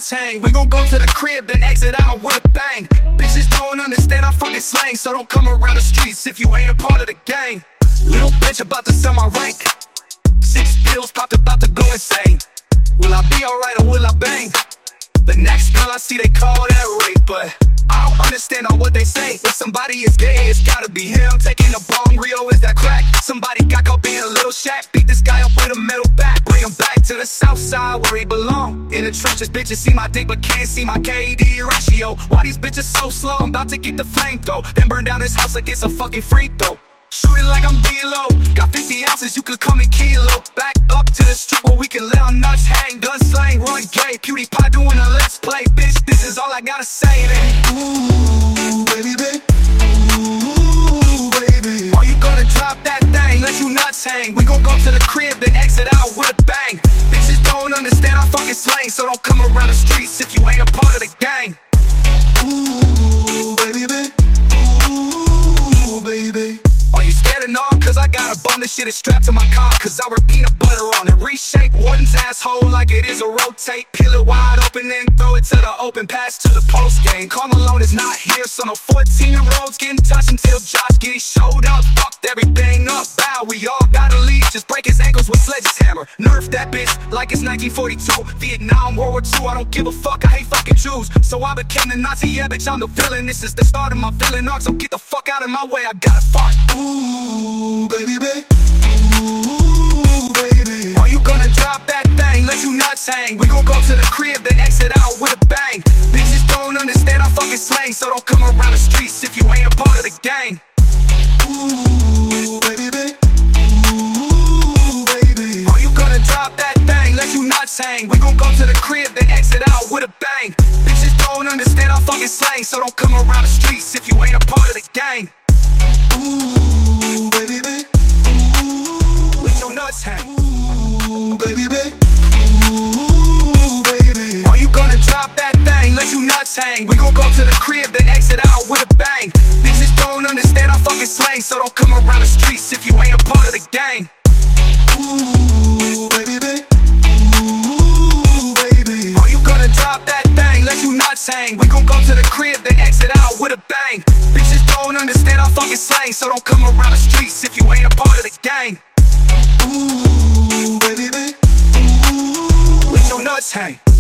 nuts hang. We gon' go to the crib, then exit out with a bang. Bitches don't understand our fucking slang, so don't come around the streets if you ain't a part of the gang. Little bitch about to sell my rank. 6 pills popped, about to go insane. Will I be alright or will I bang? The next girl I see, they call that rape, but I don't understand all what they say. If somebody is gay, it's gotta be him. Taking a bong, Rio, is that crack? Somebody got caught being a little shack. Beat this guy up with a metal bat. Bring him back to the south side where he belong. In the trenches, bitches see my dick but can't see my KD ratio. Why these bitches so slow? I'm about to get the flamethrower, then burn down this house like it's a fucking free throw. Shoot it like I'm D-Lo. Got 50 ounces, you could call me Kilo. Back up to the street where we can let our nuts hang. Gun slang, run gay, PewDiePie doing a let's play. Bitch, this is all I gotta say then. Ooh, baby, baby. Ooh, baby. Are you gonna drop that thing? Let you nuts hang. We gon' go to the crib, then exit out with a bang. Bitches don't understand our fucking slang, so don't come around the streets if you ain't a part of the gang. Ooh, baby, baby. Ooh, baby. Are you scared or not? Cause I got a bum, this shit is strapped to my car. Cause I wear peanut butter on it. Reshape Warden's asshole like it is a rotate. Peel it wide open and throw it to the open. Pass to the post game. Karl Malone is not here, so no 14-year-olds getting touched until Josh Giddey showed up. Fucked everything up, bow, we all gotta leave. Just break his ankles with sledgehammer. Nerf that bitch like it's 1942. Vietnam, World War II, I don't give a fuck, I hate fucking Jews. So I became the Nazi, yeah bitch, I'm the villain. This is the start of my villain arc, so get the fuck out of my way, I gotta fart. Ooh, baby, baby. Ooh, baby. Are you gonna drop that thing? Let you nuts hang. We gon' go to the crib, then exit out with a bang. Bitches don't understand our fucking slang, so don't come around the streets if you ain't a part of the gang. Ooh, baby, baby. Ooh, baby. Are you gonna drop that thing? Let you nuts hang. We gon' go to the crib, then exit out with a bang. Bitches don't understand our fucking slang, so don't come around the streets if you ain't a part of the gang. Ooh, baby, baby. Ooh, Let your nuts hang. ooh, baby, baby. Ooh, baby. Are you gonna drop that thing? Let you nuts hang. We gon' go to the crib, then exit out with a bang. Bitches don't understand our fucking slang, so don't come around the streets if you ain't a part of the gang. Ooh, baby, baby. Ooh, baby. Are you gonna drop that thing? Let you nuts hang. We gon' go to the crib, then exit out with a bang. Bitches don't understand our fucking slang, so don't come around the streets if you ain't a part of the gang. Ooh, baby, baby. Let your nuts hang.